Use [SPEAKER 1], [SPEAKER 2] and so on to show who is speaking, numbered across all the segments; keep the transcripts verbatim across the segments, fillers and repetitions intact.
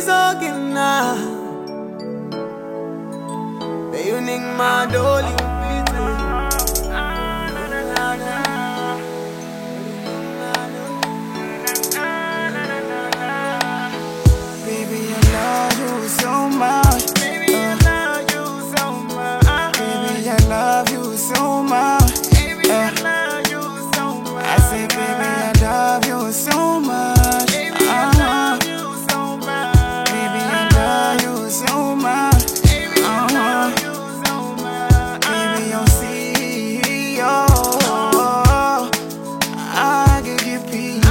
[SPEAKER 1] Izogina Bayuning madoli
[SPEAKER 2] Baby, I love you so much.
[SPEAKER 1] Baby, I love you so much.
[SPEAKER 2] Baby, I love you so much.
[SPEAKER 1] Baby, I love you so much.
[SPEAKER 2] I say, baby, I love you so much.
[SPEAKER 1] Baby, I love you so much.
[SPEAKER 2] Baby, I love you so much.
[SPEAKER 1] Baby, I love you so much.
[SPEAKER 2] Baby, you'll see, oh, I give you peace.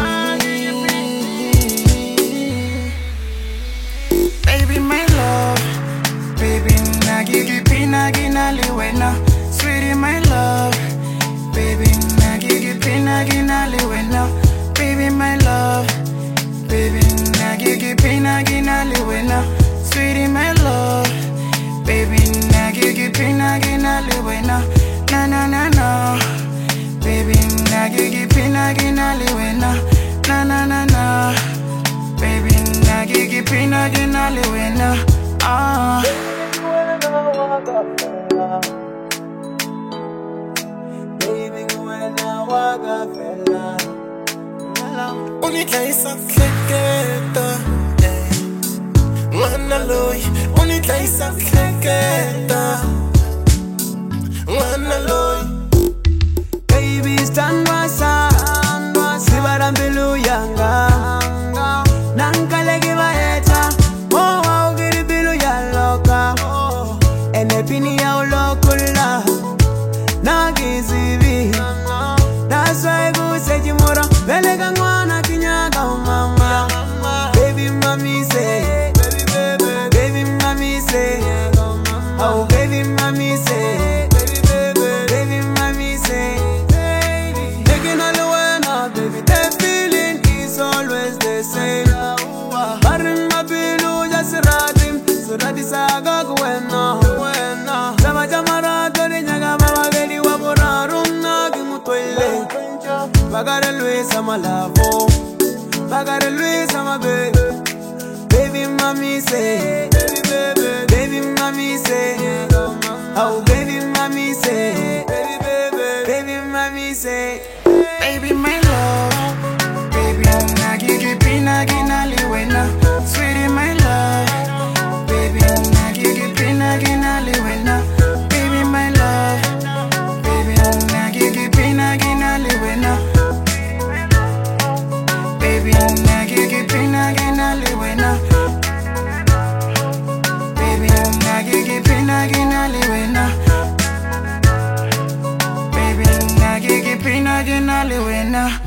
[SPEAKER 2] Baby, my love. Baby, na give you peace, na ginali wena. Sweetie, my love. Baby, na give you peace, na ginali wena. Baby, my love. Baby, na give you peace, na ginali wena. Sweetie, my love. Baby, na give you peace, na ginali wena. Na na na na. Baby, na give you peace, na ginali wena. Na na na na. Baby, na give you peace, na ginali wena. Ah.
[SPEAKER 1] Baby, when I walk up and
[SPEAKER 3] Unitlaisa kleketa Mwana loy Unitlaisa kleketa Mwana loy
[SPEAKER 1] Baby, stand by side Sibarambilu yanga Nankale giva heta Oh, wow, giribilu ya loka Ene pini ya ulokula Nagizivi That's why go say jimura Belega ngwana kinyaga mama Baby mami say Baby baby Baby mami say Oh baby mami say Baby baby Baby mami say Taking all the way now baby The feeling is always the same Barim mabilu just radim Suradi saga kuwena Jama jamara tori nyaga mama Gedi wabura rumna Gimutoile Bagare Luisa my love Bagare Luisa my baby Baby mommy say Baby baby Baby mommy say Oh baby mommy say Baby baby Baby mommy say
[SPEAKER 2] Baby, my love. Baby, na gigi pina ginali wena. Sweetie, my love. Baby, na gigi pina ginali wena. Baby, my love. Baby, na gigi pina ginali wena. Baby, na gigi pina ginali wena. Baby, na gigi pina ginali wena. Baby, na gigi pina ginali wena.